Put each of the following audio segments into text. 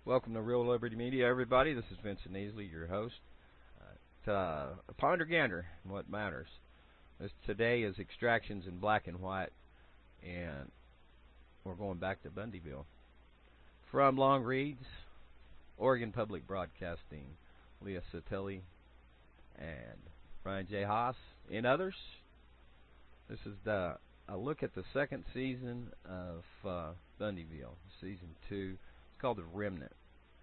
Welcome to Real Liberty Media, everybody. This is Vincent Easley, your host. Ponder Gander and what matters. Today is Extractions in Black and White, and we're going back to Bundyville. From Long Reads, Oregon Public Broadcasting, Leah Satelli and Brian J. Haas and others. This is a look at the second season of Bundyville, Season 2. It's called The Remnant.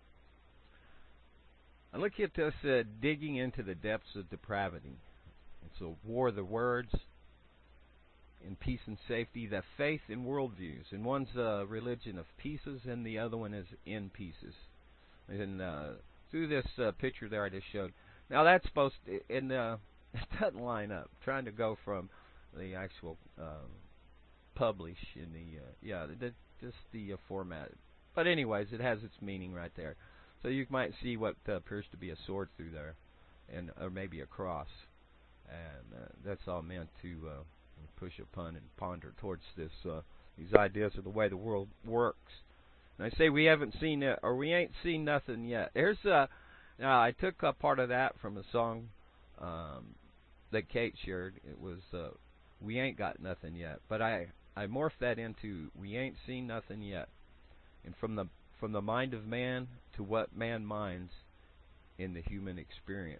I look at this digging into the depths of depravity. It's a war of the words, in peace and safety, the faith and worldviews. And one's a religion of pieces, and the other one is in pieces. And through this picture there I just showed. Now that's supposed to, and it doesn't line up. Trying to go from the actual publish in just the format. But anyways, it has its meaning right there. So you might see what appears to be a sword through there, or maybe a cross. And that's all meant to push upon and ponder towards these ideas of the way the world works. And I say we haven't seen it, or we ain't seen nothing yet. Now I took a part of that from a song that Kate shared. It was "We Ain't Got Nothing Yet," but I morphed that into "We Ain't Seen Nothing Yet," and from the mind of man to what man minds in the human experience.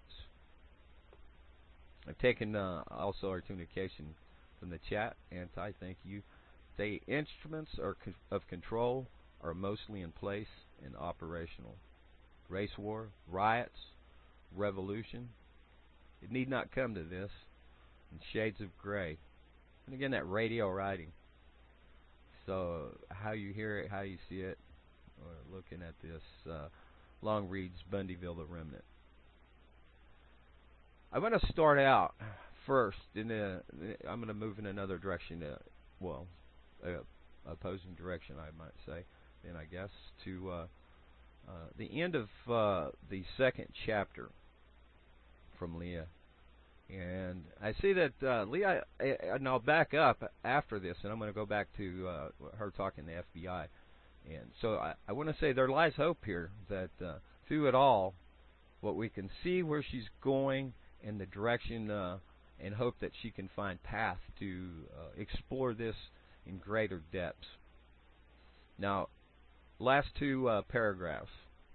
I've taken also our communication from the chat. Anti, thank you. The instruments of control are mostly in place and operational. Race war, riots, revolution. It need not come to this. And shades of gray. And again, that radio writing. So how you hear it, how you see it, or looking at this Long Reads Bundyville, The Remnant. I'm going to start out first. I'm going to move in another direction, opposing direction, I might say, then I guess, to the end of the second chapter from Leah. And I see that Leah, and I'll back up after this, and I'm going to go back to her talking to the FBI. And so I want to say there lies hope here that through it all, what we can see where she's going in the direction and hope that she can find path to explore this in greater depths. Now, last two paragraphs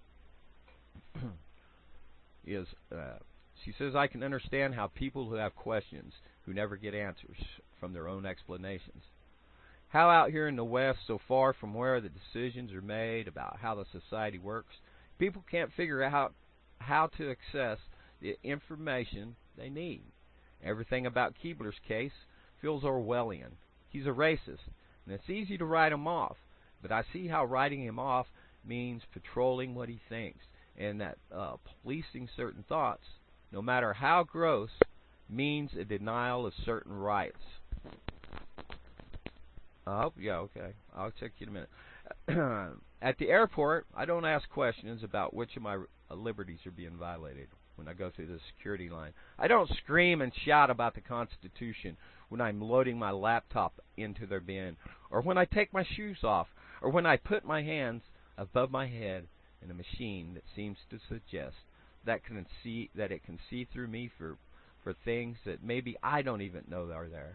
is she says, I can understand how people who have questions, who never get answers from their own explanations. How out here in the West, so far from where the decisions are made about how the society works, people can't figure out how to access the information they need. Everything about Keebler's case feels Orwellian. He's a racist, and it's easy to write him off, but I see how writing him off means patrolling what he thinks, and that policing certain thoughts, no matter how gross, means a denial of certain rights. Okay. I'll check you in a minute. At the airport, I don't ask questions about which of my liberties are being violated when I go through the security line. I don't scream and shout about the Constitution when I'm loading my laptop into their bin, or when I take my shoes off, or when I put my hands above my head in a machine that seems to suggest that it can see through me for things that maybe I don't even know are there.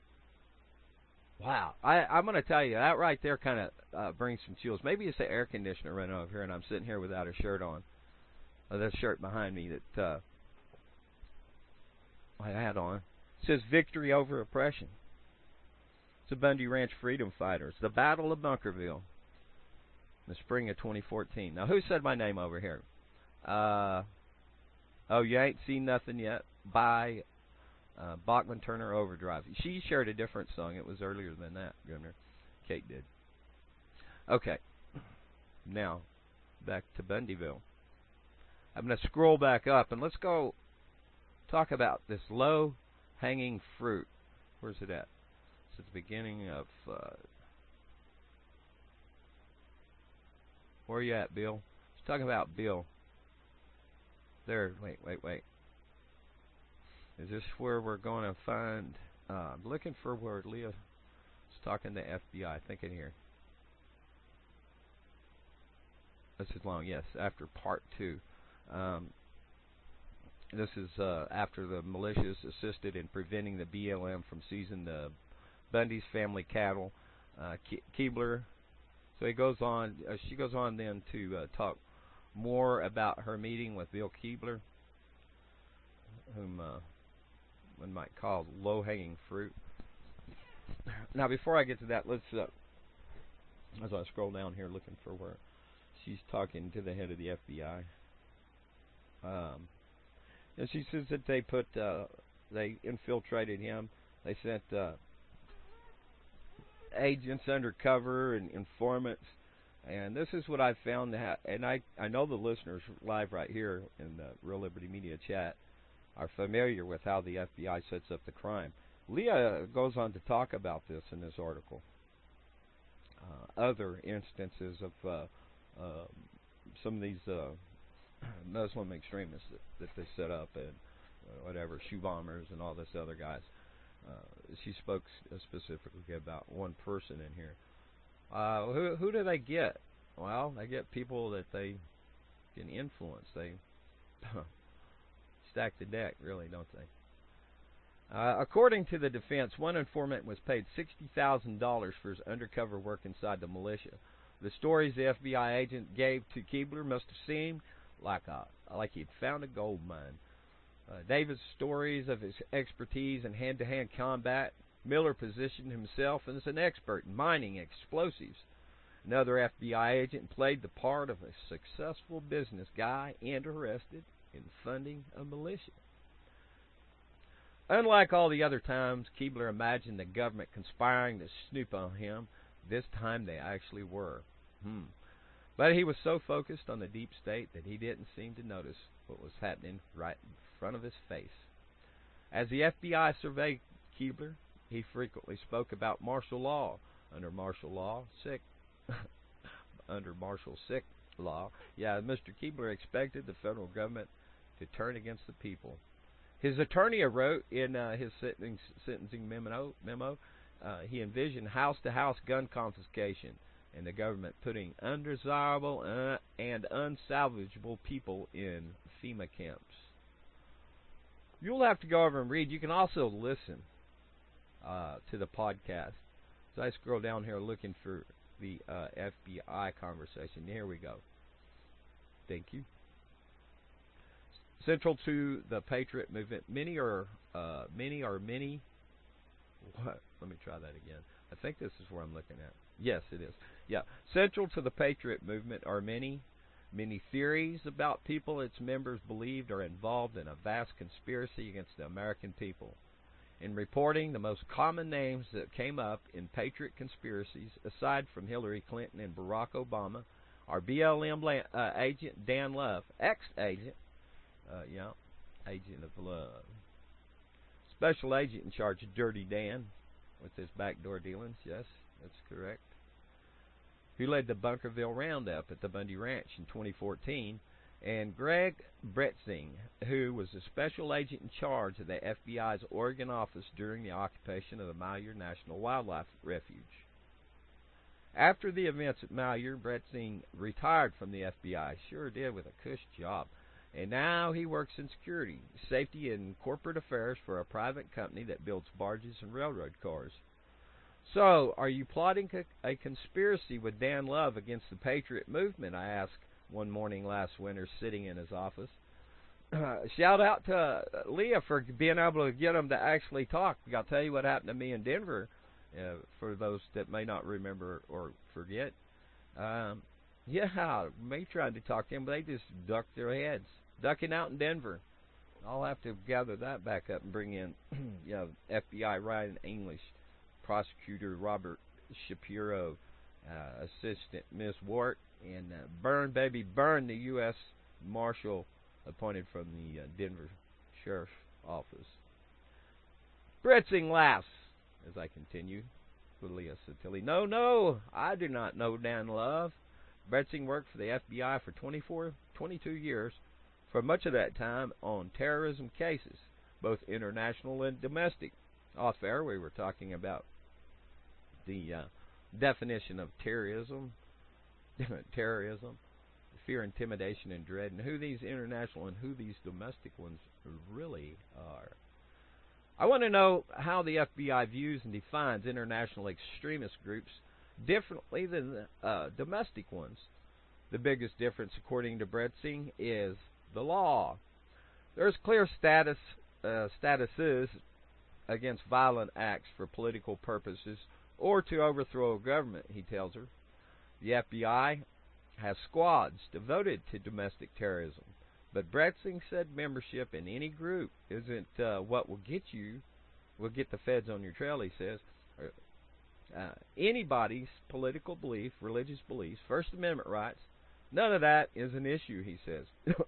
Wow, I'm going to tell you, that right there kind of brings some chills. Maybe it's the air conditioner running over here and I'm sitting here without a shirt on. This shirt behind me that I had on. It says Victory Over Oppression. It's the Bundy Ranch Freedom Fighters. The Battle of Bunkerville. In the spring of 2014. Now, who said my name over here? You Ain't Seen Nothing Yet by Bachman Turner Overdrive. She shared a different song. It was earlier than that, Governor. Kate did. Okay. Now, back to Bundyville. I'm going to scroll back up, and let's go talk about this low-hanging fruit. Where's it at? It's at the beginning of... where are you at, Bill? Let's talk about Bill. There, wait. Is this where we're going to find... I'm looking for where Leah is talking to FBI. Thinking here. This is long, yes. After part 2. This is after the militias assisted in preventing the BLM from seizing the Bundy's family cattle. Keebler. So he goes on. She goes on then to talk more about her meeting with Bill Keebler, whom one might call low-hanging fruit. Now, before I get to that, let's as I scroll down here looking for where she's talking to the head of the FBI. And she says that they infiltrated him. They sent agents undercover and informants. And this is what I found and I know the listeners live right here in the Real Liberty Media chat are familiar with how the FBI sets up the crime. Leah goes on to talk about this in this article. Other instances of some of these Muslim extremists that they set up and whatever, shoe bombers and all this other guys. She spoke specifically about one person in here. Who do they get? Well, they get people that they can influence. They stack the deck, really, don't they? According to the defense, one informant was paid $60,000 for his undercover work inside the militia. The stories the FBI agent gave to Keebler must have seemed like he'd found a gold mine. David's stories of his expertise in hand-to-hand combat. Miller positioned himself as an expert in mining explosives. Another FBI agent played the part of a successful business guy interested in funding a militia. Unlike all the other times Keebler imagined the government conspiring to snoop on him, this time they actually were. But he was so focused on the deep state that he didn't seem to notice what was happening right in front of his face. As the FBI surveyed Keebler, he frequently spoke about martial law. Under martial law, under martial sick law, Mr. Keebler expected the federal government to turn against the people. His attorney wrote in his sentencing memo, he envisioned house-to-house gun confiscation and the government putting undesirable and unsalvageable people in FEMA camps. You'll have to go over and read. You can also listen to the podcast. So I scroll down here looking for the FBI conversation. Here we go. Thank you. Central to the Patriot movement, many. What? Let me try that again. I think this is where I'm looking at. Yes, it is. Yeah. Central to the Patriot movement are many theories about people its members believed are involved in a vast conspiracy against the American people. In reporting, the most common names that came up in Patriot conspiracies, aside from Hillary Clinton and Barack Obama, are BLM agent Dan Love, ex-agent, agent of love, special agent in charge of Dirty Dan with his backdoor dealings. Yes, that's correct. Who led the Bunkerville Roundup at the Bundy Ranch in 2014, and Greg Bretzing, who was a special agent in charge of the FBI's Oregon office during the occupation of the Malheur National Wildlife Refuge. After the events at Malheur, Bretzing retired from the FBI. Sure did, with a cush job. And now he works in security, safety, and corporate affairs for a private company that builds barges and railroad cars. So, are you plotting a conspiracy with Dan Love against the Patriot movement? I asked one morning last winter, sitting in his office. Shout out to Leah for being able to get him to actually talk. I'll tell you what happened to me in Denver, for those that may not remember or forget. Me trying to talk to him, but they just ducked their heads. Ducking out in Denver. I'll have to gather that back up and bring in FBI Ryan English, Prosecutor Robert Shapiro, Assistant Miss Wart, and Byrne, baby Byrne, the U.S. Marshal appointed from the Denver Sheriff's Office. Bretzing laughs as I continue with Leah Santilli. No, I do not know Dan Love. Bretzing worked for the FBI for 22 years, for much of that time on terrorism cases, both international and domestic. Off air, we were talking about the definition of terrorism. fear, intimidation, and dread, and who these international and who these domestic ones really are. I want to know how the FBI views and defines international extremist groups differently than domestic ones. The biggest difference, according to Bretzing, is the law. There's clear statuses against violent acts for political purposes or to overthrow a government, he tells her. The FBI has squads devoted to domestic terrorism, but Bretzing said membership in any group isn't what will get the feds on your trail, he says. Anybody's political belief, religious beliefs, First Amendment rights, none of that is an issue, he says.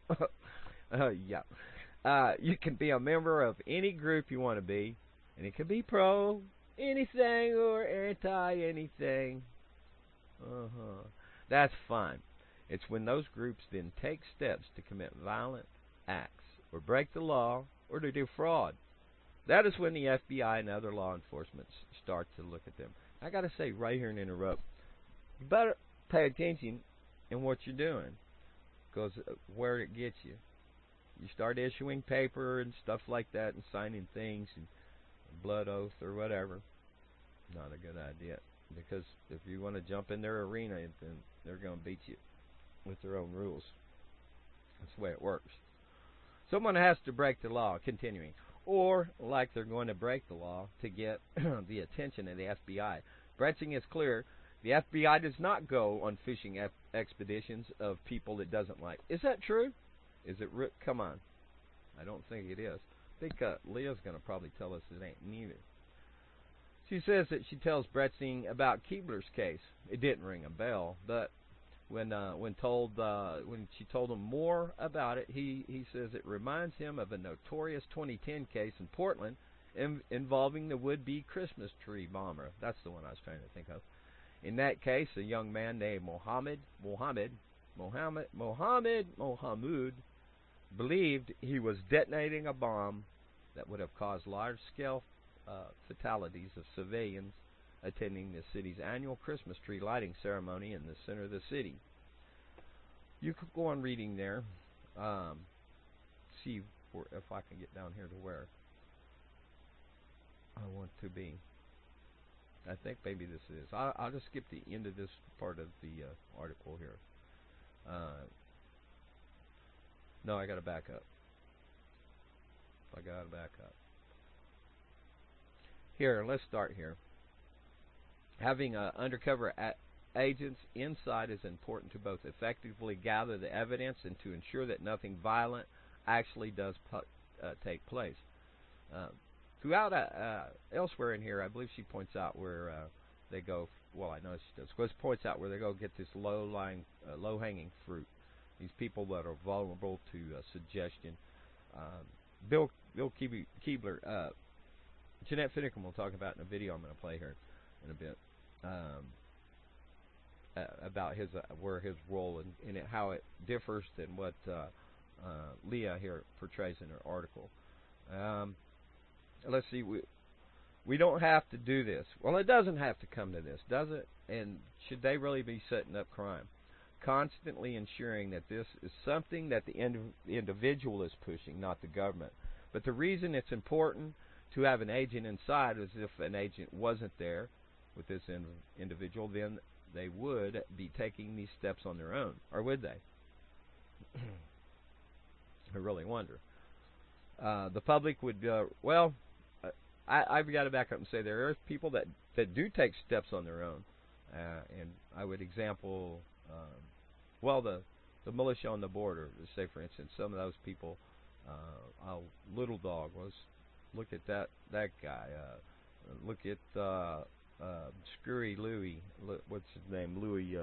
You can be a member of any group you want to be, and it can be pro anything or anti anything. That's fine. It's when those groups then take steps to commit violent acts or break the law or to do fraud. That is when the FBI and other law enforcement start to look at them. I got to say right here and interrupt. You better pay attention in what you're doing, because where it gets you. You start issuing paper and stuff like that and signing things and blood oath or whatever. Not a good idea, because if you want to jump in their arena, then they're going to beat you with their own rules. That's the way it works. Someone has to break the law, continuing, or like they're going to break the law to get the attention of the FBI. Bretzing is clear. The FBI does not go on fishing expeditions of people it doesn't like. Is that true? Is it come on. I don't think it is. I think Leah's going to probably tell us it ain't neither. She says that she tells Bretzing about Keebler's case. It didn't ring a bell, but when she told him more about it, he says it reminds him of a notorious 2010 case in Portland involving the would-be Christmas tree bomber. That's the one I was trying to think of. In that case, a young man named Mohammed believed he was detonating a bomb that would have caused large-scale fatalities of civilians attending the city's annual Christmas tree lighting ceremony in the center of the city. You could go on reading there. See if I can get down here to where I want to be. I think maybe this is. I'll just skip the end of this part of the article here. No, I got to back up. Here, let's start here. Having undercover agents inside is important to both effectively gather the evidence and to ensure that nothing violent actually does take place. Throughout elsewhere in here, I believe she points out where they go. Well, I know she does. She points out where they go get this low-hanging fruit. These people that are vulnerable to suggestion. Bill Keebler, Jeanette Finicum will talk about in a video I'm going to play here in a bit about his where his role in it, how it differs than what Leah here portrays in her article. Let's see. We don't have to do this. Well, it doesn't have to come to this, does it? And should they really be setting up crime? Constantly ensuring that this is something that the individual is pushing, not the government. But the reason it's important to have an agent inside is if an agent wasn't there with this individual, then they would be taking these steps on their own. Or would they? I really wonder. The public would, I've got to back up and say there are people that do take steps on their own. And I would example, the militia on the border. Say, for instance, some of those people, Little Dog was, look at that guy. Look at Screwy Louie. What's his name?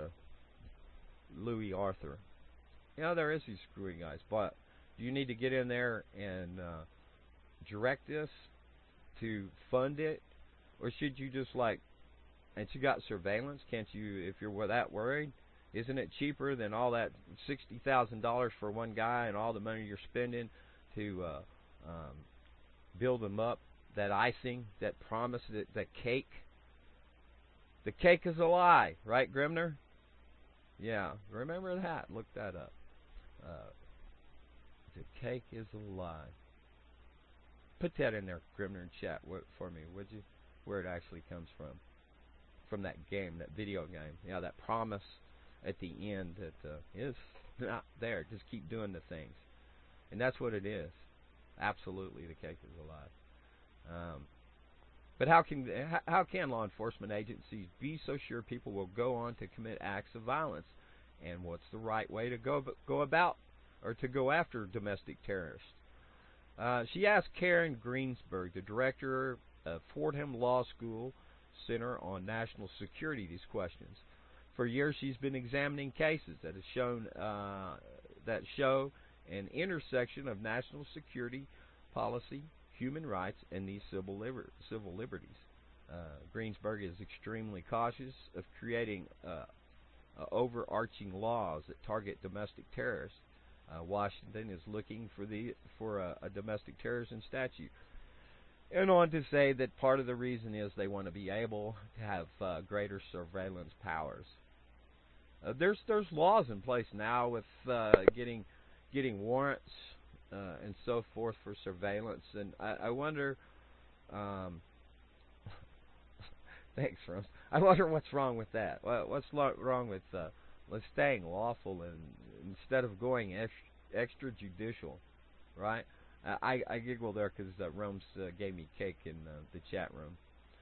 Louis Arthur. There is these screwy guys, but do you need to get in there and direct this to fund it, or should you just and you got surveillance? Can't you, if you're that worried? Isn't it cheaper than all that $60,000 for one guy and all the money you're spending to build them up? That icing, that promise, that cake. The cake is a lie, right, Grimner? Yeah, remember that? Look that up. Uh, the cake is a lie. Put that in there, Grimner, in chat for me, would you? Where it actually comes from. From that game, that video game. You know, that promise at the end that is not there. Just keep doing the things. And that's what it is. Absolutely, the cake is alive. But how can law enforcement agencies be so sure people will go on to commit acts of violence? And what's the right way to go about or to go after domestic terrorists? She asked Karen Greensberg, the director of Fordham Law School Center on National Security, these questions. For years, she's been examining cases that have shown that show an intersection of national security policy, human rights, and these civil liberties. Greensberg is extremely cautious of creating overarching laws that target domestic terrorists. Washington is looking for a domestic terrorism statute, and on to say that part of the reason is they want to be able to have greater surveillance powers. There's laws in place now with getting warrants and so forth for surveillance, and I wonder. Thanks, Rose. I wonder what's wrong with that. What's wrong with staying lawful and instead of going extrajudicial, right? I giggle there because Rome's gave me cake in the chat room.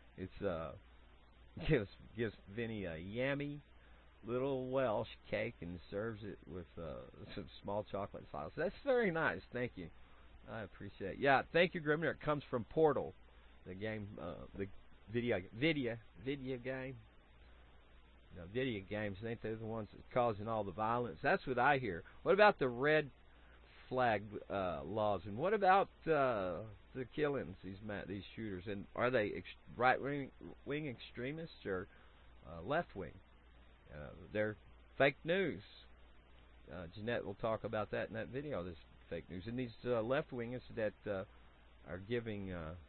It's gives Vinny a yummy little Welsh cake and serves it with some small chocolate sauce. That's very nice. Thank you. I appreciate it. Yeah, thank you, Grimner. It comes from Portal, the game, the video game. You know, video games, ain't they the ones that's causing all the violence? That's what I hear. What about the red flag laws, and what about the killings? These shooters, and are they right wing extremists or left wing? They're fake news. Jeanette will talk about that in that video. This fake news, and these left wingers that are giving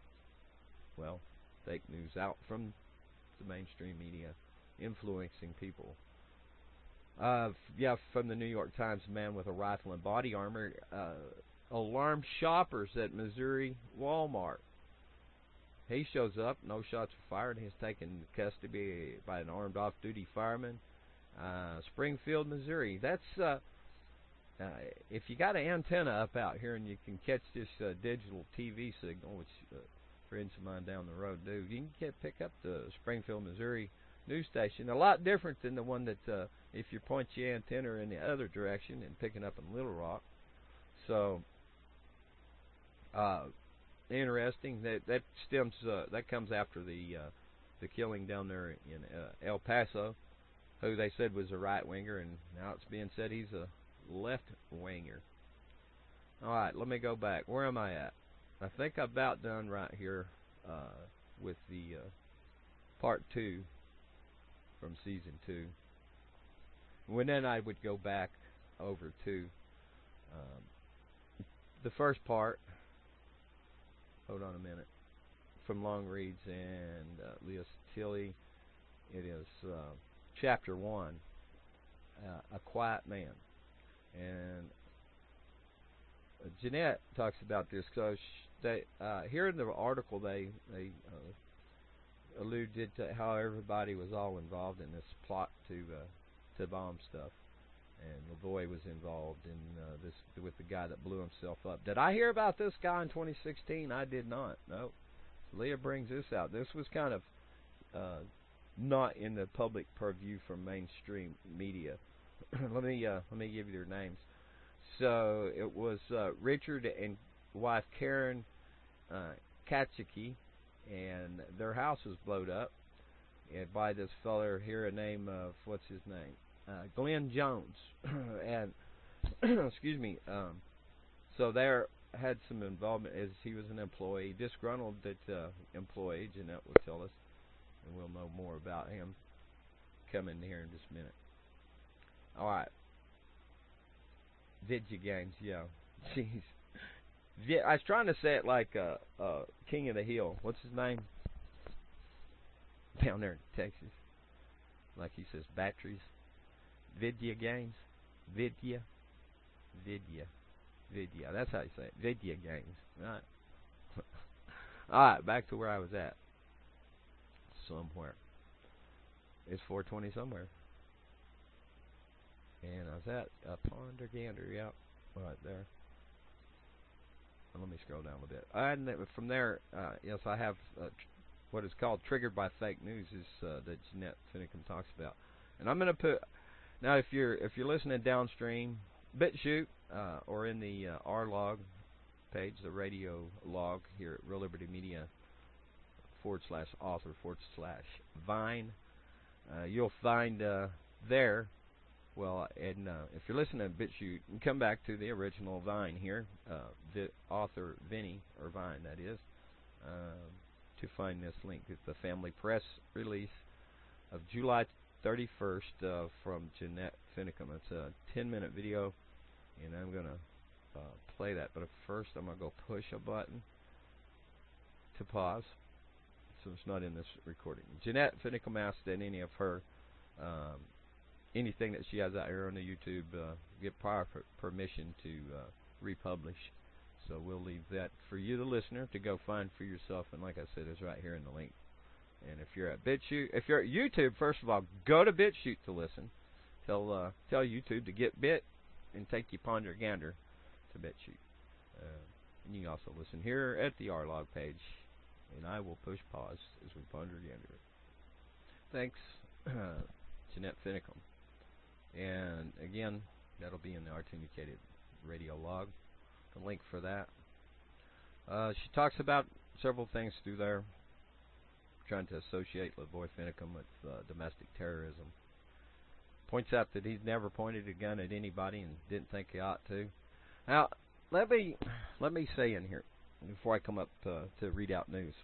fake news out from the mainstream media, influencing people. From the New York Times, a man with a rifle and body armor alarmed shoppers at Missouri Walmart. He shows up, no shots were fired, and he's taken into custody by an armed off-duty fireman. Springfield, Missouri. That's if you got an antenna up out here and you can catch this digital TV signal, which friends of mine down the road do, you can pick up the Springfield, Missouri news station. A lot different than the one that if you point your antenna in the other direction and picking up in Little Rock. So interesting. That comes after the killing down there in El Paso, who they said was a right winger, and now it's being said he's a left winger. All right, let me go back. Where am I at? I think I'm about done right here with the part 2 from season 2. When then I would go back over to the first part. Hold on a minute. From Long Reads and Leah Tilly. It is chapter 1, A Quiet Man. And Jeanette talks about this because here in the article they alluded to how everybody was all involved in this plot to bomb stuff, and LaVoy was involved in this with the guy that blew himself up. Did I hear about this guy in 2016? I did not. No. Leah brings this out. This was kind of not in the public purview from mainstream media. let me give you their names. So it was Richard and wife Karen Katchiki, and their house was blowed up by this feller here, a name of, what's his name? Glenn Jones. And, excuse me, so there had some involvement as he was an employee, disgruntled employee, Jeanette will tell us, and we'll know more about him coming here in just a minute. All right. Video games, yeah. Jeez. I was trying to say it like King of the Hill. What's his name? Down there in Texas. Like he says, batteries. Vidya games. Vidya. Vidya. Vidya. That's how you say it. Vidya games. Right. Alright, back to where I was at. Somewhere. It's 420 somewhere. And I was at Ponder Gander, yep. Right there. Let me scroll down a bit. And from there, yes, I have what is called Triggered by Fake News is that Jeanette Finicum talks about. And I'm going to put, now if you're listening downstream, BitChute, or in the R-Log page, the radio log here at Real Liberty Media /author/Vine, you'll find there, well, and if you're listening to BitChute, you can come back to the original Vine here, the author Vinny, or Vine that is, to find this link. It's the Family Press release of July 31st from Jeanette Finicum. It's a 10-minute video, and I'm going to play that. But first, I'm going to go push a button to pause, so it's not in this recording. Jeanette Finicum asked that any of her anything that she has out here on the YouTube get prior permission to republish. So we'll leave that for you, the listener, to go find for yourself. And like I said, it's right here in the link. And if you're at BitChute, if you're at YouTube, first of all, go to BitChute to listen. Tell YouTube to get bit and take you Ponder Gander to BitChute. And you can also listen here at the R-Log page. And I will push pause as we Ponder Gander. Thanks, Jeanette Finicum. And again, that'll be in the Artunicated radio log. The link for that. She talks about several things through there, trying to associate Lavoy Finicum with domestic terrorism. Points out that he's never pointed a gun at anybody and didn't think he ought to. Now, let me say in here before I come up to read out news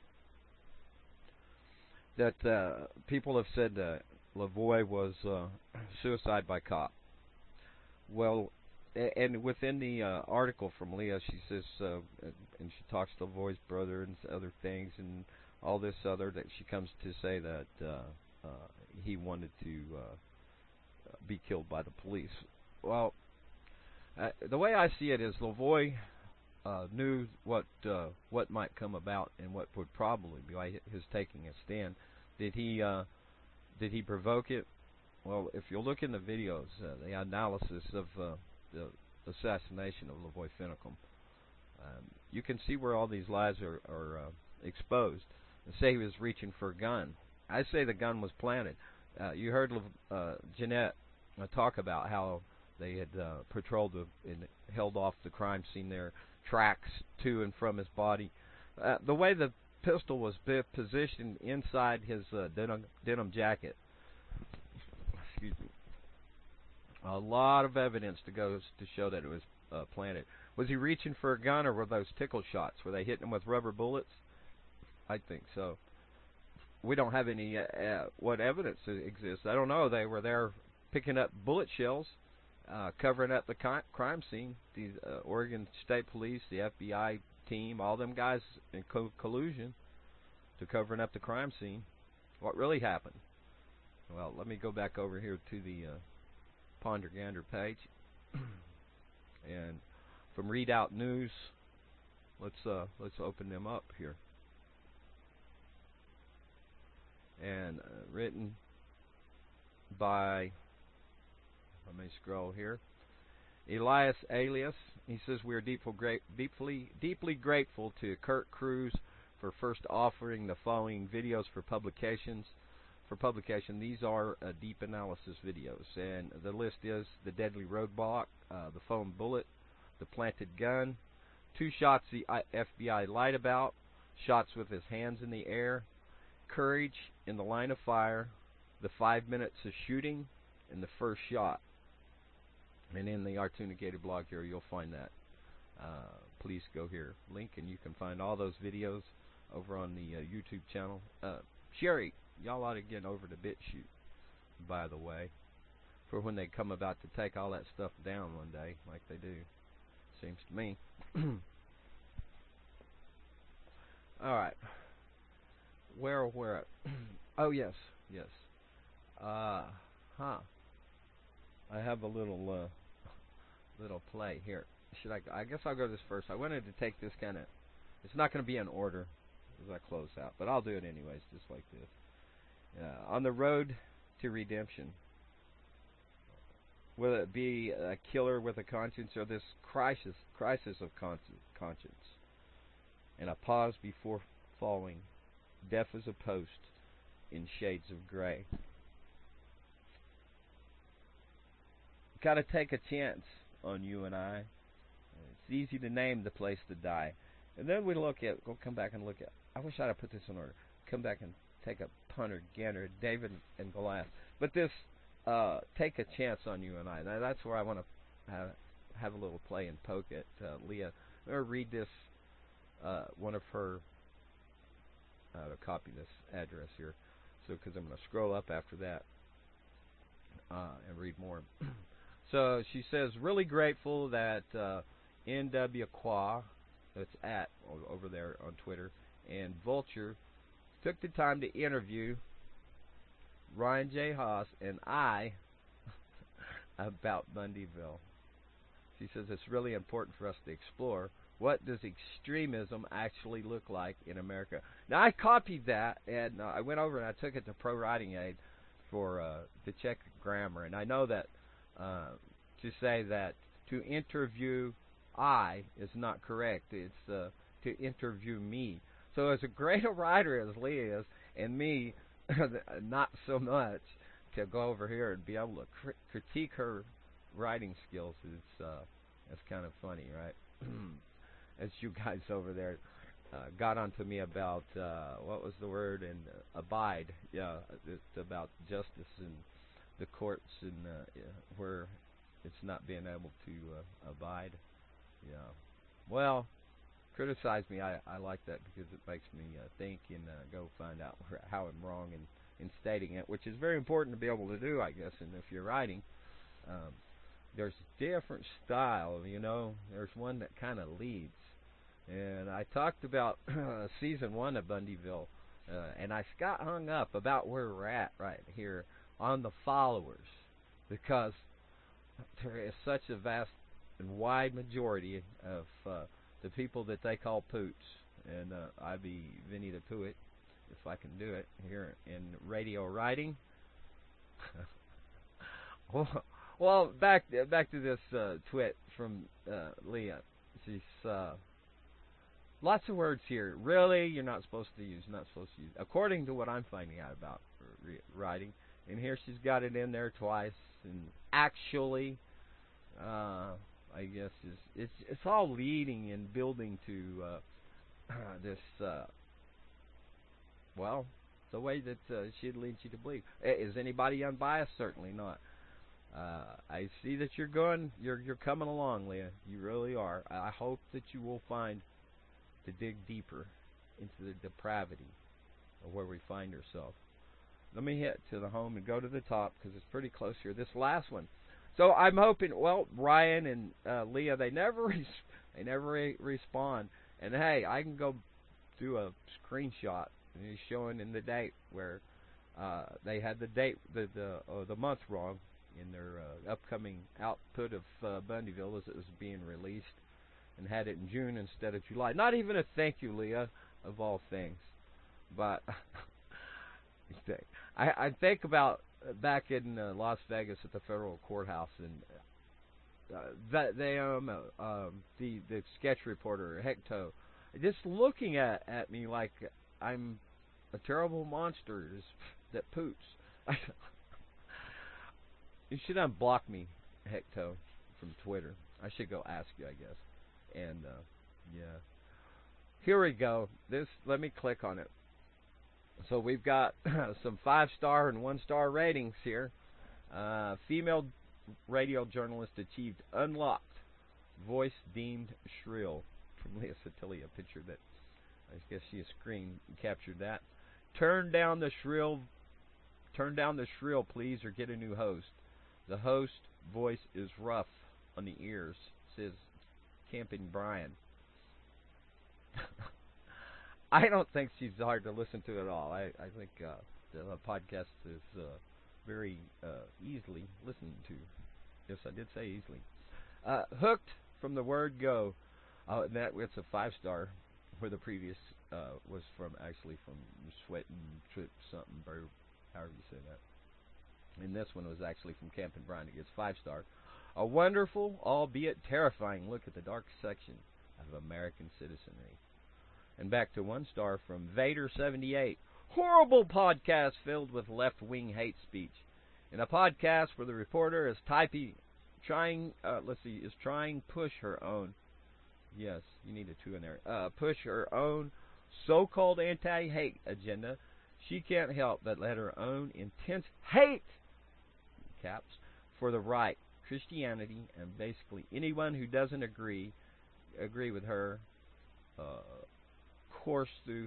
that people have said that Lavoy was suicide by cop. Well, and within the article from Leah, she says, and she talks to Lavoy's brother and other things, and all this other, that she comes to say that he wanted to be killed by the police. Well, the way I see it is Lavoy knew what might come about and what would probably be his taking a stand. Did he provoke it? Well, if you look in the videos, the analysis of the assassination of Lavoy Finicum, you can see where all these lies are exposed. And say he was reaching for a gun. I say the gun was planted. You heard Jeanette talk about how they had patrolled and held off the crime scene there, tracks to and from his body. The way the pistol was positioned inside his denim jacket. Excuse me. A lot of evidence goes to show that it was planted. Was he reaching for a gun, or were those tickle shots? Were they hitting him with rubber bullets? I think so. We don't have any what evidence exists. I don't know. They were there picking up bullet shells, covering up the crime scene. The Oregon State Police, the FBI team, all them guys in collusion to covering up the crime scene. What really happened? Well, let me go back over here to the Ponder Gander page, and from Readout News, let's open them up here. And written by, let me scroll here, Elias Alias. He says, we are deeply grateful to Kurt Cruz for first offering the following videos for publication. These are deep analysis videos, and the list is the deadly roadblock, the foam bullet, the planted gun, 2 shots the FBI lied about, shots with his hands in the air, courage in the line of fire, the 5 minutes of shooting, and the first shot. And in the Artunicated blog here, you'll find that. Please go here, link, and you can find all those videos over on the YouTube channel. Sherry, y'all ought to get over to BitChute, by the way, for when they come about to take all that stuff down one day, like they do, seems to me. All right. Where? Oh, yes. I have a little play here. Should I? I guess I'll go this first. I wanted to take this kind of. It's not going to be in order as I close out, but I'll do it anyways, just like this. On the road to redemption, will it be a killer with a conscience or this crisis of conscience, and a pause before falling, deaf as a post in shades of gray? Got to take a chance on you and I. It's easy to name the place to die. And then we look at, we'll come back and look at, I wish I'd have put this in order. Come back and take a punter, gander, David and Goliath. But this, take a chance on you and I. Now, that's where I want to have a little play and poke at Leah. I'm going to read this, one of her, copy this address here. So, because I'm going to scroll up after that and read more. So she says, really grateful that NW Qua, that's at over there on Twitter, and Vulture took the time to interview Ryan J. Haas and I about Bundyville. She says it's really important for us to explore what does extremism actually look like in America. Now I copied that and I went over and I took it to Pro Writing Aid for to check grammar, and I know that to say that to interview I is not correct. It's to interview me. So as a great a writer as Leah is, and me, not so much, to go over here and be able to critique her writing skills is that's kind of funny, right? As you guys over there got onto me about what was the word, and abide. Yeah, it's about justice and the courts and where it's not being able to abide. Yeah. Well, criticize me. I like that because it makes me think and go find out how I'm wrong in stating it, which is very important to be able to do, I guess. And if you're writing, there's different style. You know, there's one that kind of leads. And I talked about season 1 of Bundyville, and I got hung up about where we're at right here on the followers, because there is such a vast and wide majority of the people that they call poots, and I be Vinny the Pooit, if I can do it here in radio writing. well, back to this twit from Leah. She's lots of words here. Really, you're not supposed to use. Not supposed to use, according to what I'm finding out about writing. And here she's got it in there twice. And actually, I guess it's all leading and building to this. Well, the way that she'd lead you to believe. Is anybody unbiased? Certainly not. I see that you're coming along, Leah. You really are. I hope that you will find to dig deeper into the depravity of where we find ourselves. Let me hit to the home and go to the top because it's pretty close here. This last one. So I'm hoping. Well, Ryan and Leah, they never respond. And hey, I can go do a screenshot showing in the date where they had the date the month wrong in their upcoming output of Bundyville as it was being released, and had it in June instead of July. Not even a thank you, Leah, of all things. But I think about back in Las Vegas at the federal courthouse, and that they the sketch reporter Hecto just looking at me like I'm a terrible monster that poops. You should unblock me, Hecto, from Twitter. I should go ask you, I guess. And yeah, here we go. Let me click on it. So we've got some 5-star and 1-star ratings here. Female radio journalist achieved unlocked. Voice deemed shrill. From Leah Satilia, a picture that I guess she screen captured that. Turn down the shrill, please, or get a new host. The host voice is rough on the ears, says Camping Brian. I don't think she's hard to listen to at all. I think the podcast is very easily listened to. Yes, I did say easily. Hooked from the word go. That it's a 5-star, where the previous was from actually from Sweat and Trip something, however you say that. And this one was actually from Camp and Brine. It gets 5-star. A wonderful, albeit terrifying, look at the dark section of American citizenry. And back to 1-star from Vader78. Horrible podcast filled with left-wing hate speech. In a podcast where the reporter is trying push her own. Yes, you need a 2 in there. Push her own so-called anti-hate agenda. She can't help but let her own intense hate, caps, for the right, Christianity, and basically anyone who doesn't agree with her, course through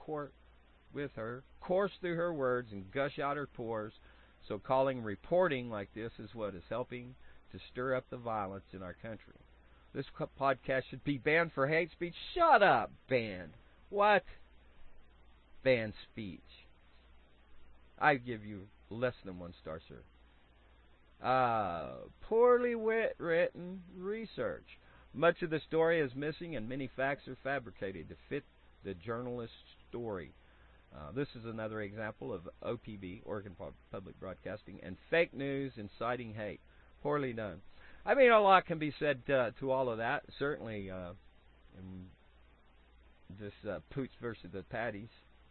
her words and gush out her pores. So calling reporting like this is what is helping to stir up the violence in our country. This podcast should be banned for hate speech. Shut up, banned. What? Banned speech. I give you less than 1 star, sir. Poorly written research. Much of the story is missing and many facts are fabricated to fit the journalist's story. This is another example of OPB, Oregon Public Broadcasting, and fake news inciting hate. Poorly done. I mean, a lot can be said to all of that. Certainly, in this Poots versus the Patties.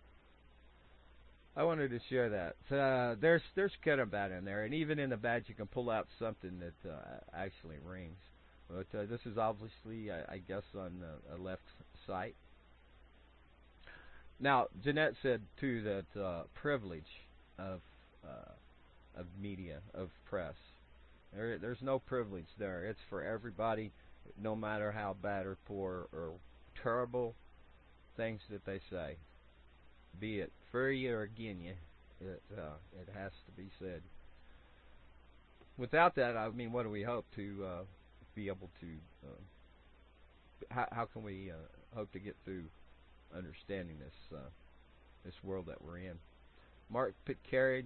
I wanted to share that. There's good and bad in there, and even in the bad, you can pull out something that actually rings. But this is obviously, I guess, on a left site. Now, Jeanette said too that privilege of media, of press. There's no privilege there. It's for everybody, no matter how bad or poor or terrible things that they say. Be it for you or against you, it has to be said. Without that, I mean, what do we hope to be able to? How can we hope to get through understanding this world that we're in? Mark Pitcarriage,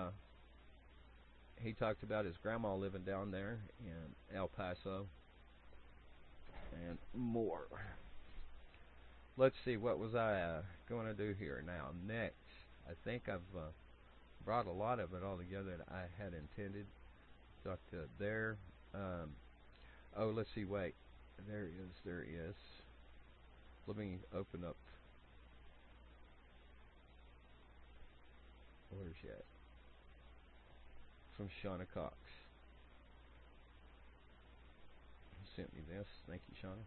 he talked about his grandma living down there in El Paso and more. Let's see, what was I going to do here now? Next, I think I've brought a lot of it all together that I had intended. Talked there. Let's see, wait. There is. Let me open up. Where's that? From Shauna Cox. He sent me this. Thank you, Shauna.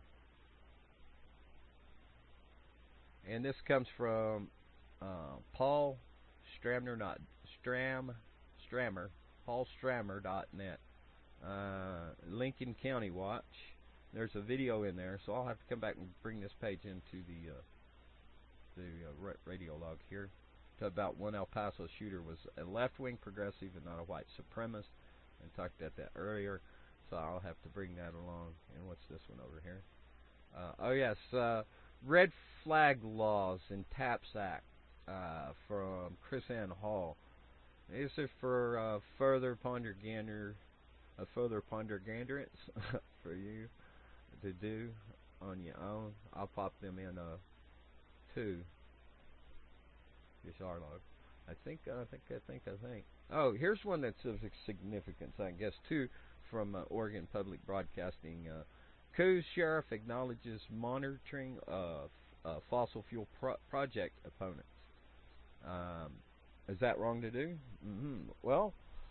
And this comes from Paul Strammer, paulstrammer.net. Lincoln County Watch. There's a video in there, so I'll have to come back and bring this page into the radio log here. About one El Paso shooter was a left-wing progressive and not a white supremacist, and talked about that earlier, so I'll have to bring that along. And what's this one over here? Red Flag Laws and TAPS Act from Chris Ann Hall. This is for further ponderganderance for you to do on your own. I'll pop them in too. Our log. I think. Oh, here's one that's of significance, I guess, too, from Oregon Public Broadcasting. Coos Sheriff acknowledges monitoring of fossil fuel project opponents. Is that wrong to do? Well,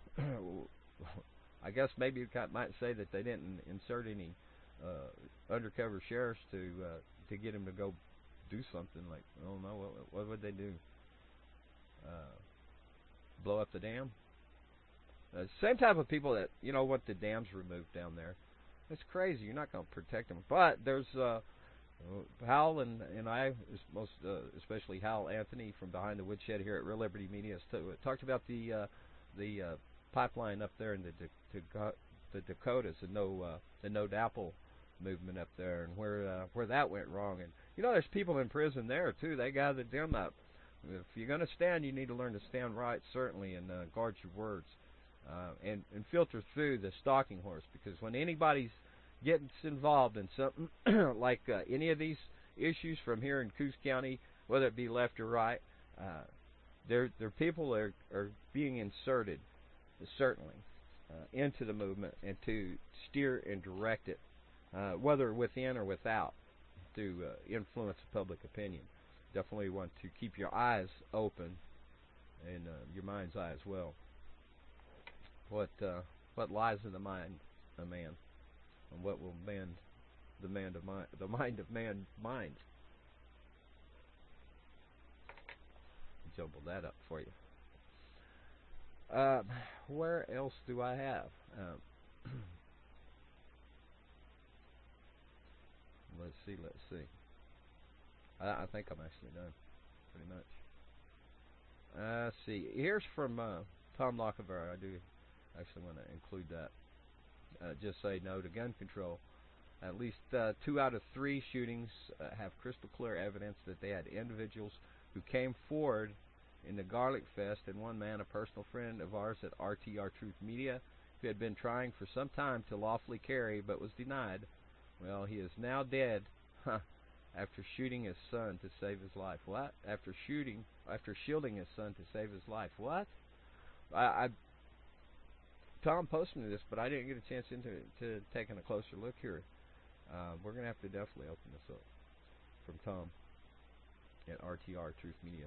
I guess maybe you might say that they didn't insert any undercover sheriffs to get him to go do something like, I don't know, what would they do? Blow up the dam? Same type of people that, want the dams removed down there. It's crazy. You're not going to protect them. But there's Hal and I, especially Hal Anthony from Behind the Woodshed here at Real Liberty Media, talked about the pipeline up there in the Dakotas, the No Dapple movement up there, and where that went wrong. And there's people in prison there too. They gathered them up. If you're going to stand, you need to learn to stand right, certainly, and guard your words. and filter through the stalking horse, because when anybody's gets involved in something like any of these issues from here in Coos County, whether it be left or right, their people are being inserted, certainly, into the movement and to steer and direct it, whether within or without, to influence public opinion. Definitely want to keep your eyes open and your mind's eye as well. What lies in the mind of man, and what will bend the mind of man mind. Jumble that up for you. Where else do I have? Let's see. I think I'm actually done, pretty much. Let's see. Here's from Tom Lockevar. I do actually want to include that. Just say no to gun control. At least 2 out of 3 shootings have crystal clear evidence that they had individuals who came forward in the Garlic Fest, and one man, a personal friend of ours at RTR Truth Media, who had been trying for some time to lawfully carry but was denied. Well, he is now dead after shooting his son to save his life. What? After shielding his son to save his life. What? Tom posted me this, but I didn't get a chance to taking a closer look here. We're going to have to definitely open this up from Tom at RTR Truth Media.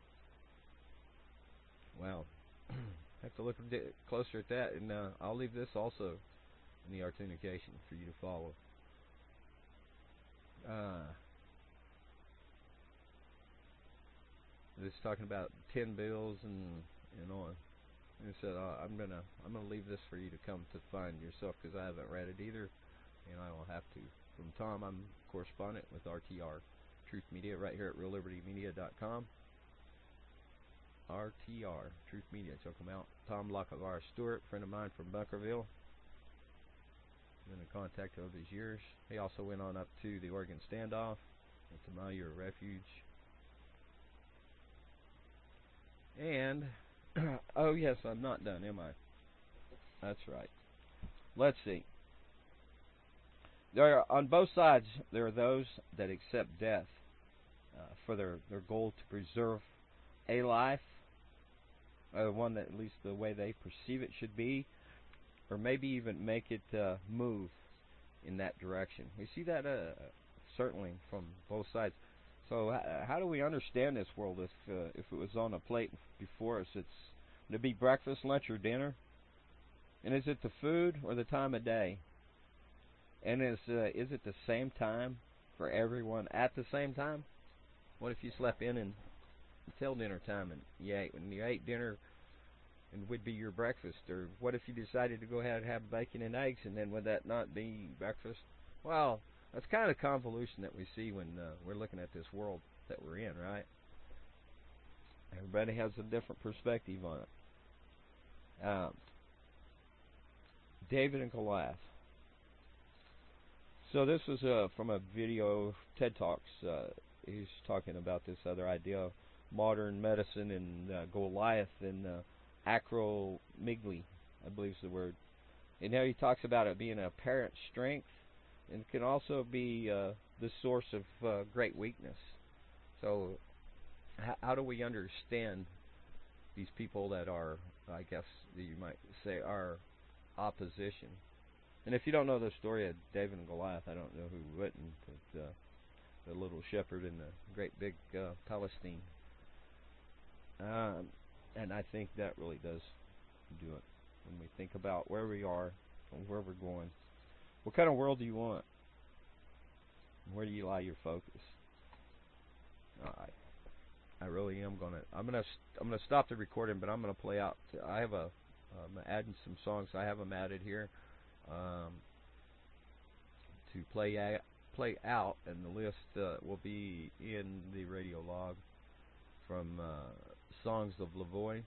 Wow. Have to look a bit closer at that, and I'll leave this also in the articulation for you to follow. This is talking about 10 bills and on. And said, I'm gonna leave this for you to come to find yourself, because I haven't read it either, and I will have to. From Tom, I'm correspondent with RTR Truth Media right here at reallibertymedia.com. RTR Truth Media, check them out. Tom Lockevar Stewart, friend of mine from Bunkerville. Been in contact over these years. He also went on up to the Oregon Standoff, at the Malheur Refuge. And oh yes, I'm not done, am I? That's right. Let's see. There are, on both sides, there are those that accept death for their goal to preserve a life, one that at least the way they perceive it should be, or maybe even make it move in that direction. We see that certainly from both sides. So how do we understand this world if it was on a plate before us? Would it be breakfast, lunch, or dinner? And is it the food or the time of day? And is it the same time for everyone at the same time? What if you slept in until dinner time and you ate dinner and would be your breakfast? Or what if you decided to go ahead and have bacon and eggs, and then would that not be breakfast? Well, that's kind of convolution that we see when we're looking at this world that we're in, right? Everybody has a different perspective on it. David and Goliath. So this was from a video, TED Talks. He's talking about this other idea of modern medicine and Goliath and acromegaly, I believe is the word. And how he talks about it being an apparent strength, and it can also be the source of great weakness. So how do we understand these people that are, I guess you might say, are opposition? And if you don't know the story of David and Goliath, I don't know who wouldn't, but the little shepherd and the great big Palestine. And I think that really does do it when we think about where we are and where we're going. What kind of world do you want? Where do you lie your focus? I really am I'm gonna stop the recording, but I'm gonna play out. I have I'm adding some songs. I have them added here to play out, and the list will be in the radio log from Songs of Lavoie.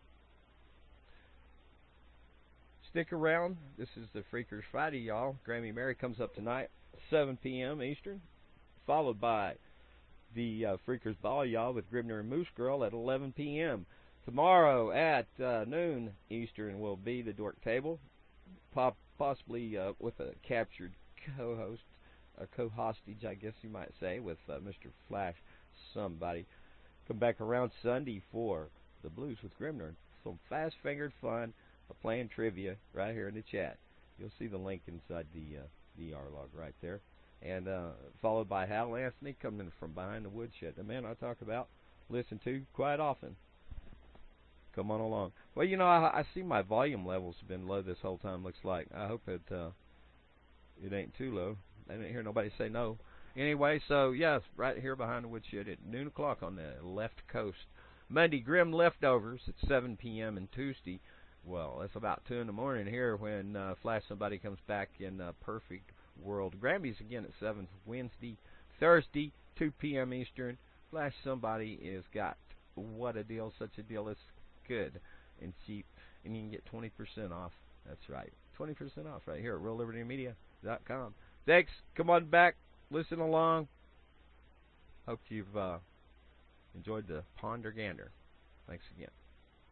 Stick around. This is the Freakers Friday, y'all. Grammy Mary comes up tonight, 7 p.m. Eastern, followed by the Freakers Ball, y'all, with Grimner and Moose Girl at 11 p.m. Tomorrow at noon Eastern will be the Dork Table, possibly with a captured co-host, a co-hostage, I guess you might say, with Mr. Flash somebody. Come back around Sunday for the Blues with Grimner. Some fast-fingered fun, playing trivia right here in the chat. You'll see the link inside the R log right there. And followed by Hal Anthony coming from behind the woodshed. The man I talk about, listen to quite often. Come on along. Well, you know, I see my volume levels have been low this whole time, looks like. I hope it ain't too low. I didn't hear nobody say no. Anyway, so, yes, right here behind the woodshed at noon o'clock on the left coast. Monday, Grim Leftovers at 7 p.m. and Tuesday, well, it's about 2 in the morning here when Flash Somebody comes back in Perfect World. Grammys again at 7 Wednesday. Thursday, 2 p.m. Eastern. Flash Somebody is got what a deal, such a deal. It's good and cheap, and you can get 20% off. That's right, 20% off right here at RealLibertyMedia.com. Thanks. Come on back. Listen along. Hope you've enjoyed the Ponder Gander. Thanks again.